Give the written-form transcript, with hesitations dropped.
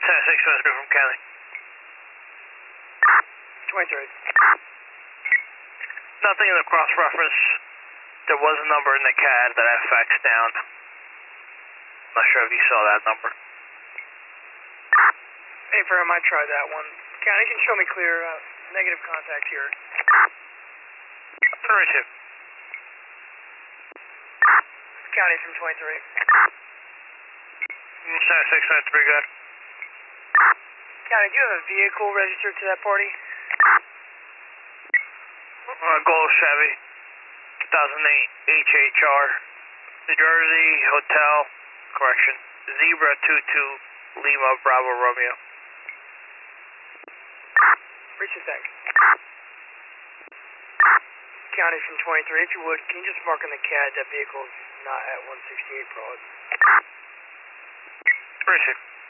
623 from County. 23. Nothing in the cross-reference. There was a number in the CAD that I faxed down. Not sure if you saw that number. Hey, I might try that one. County, can show me clear. Negative contact here. Receive. County from 23. 623, good. County, do you have a vehicle registered to that party? Gold Chevy, 2008 HHR, New Jersey, Hotel, correction, Zebra 22, Lima, Bravo, Romeo. Reach the tank. County from 23, if you would, can you just mark on the CAD that vehicle's not at 168 Broad? Appreciate it.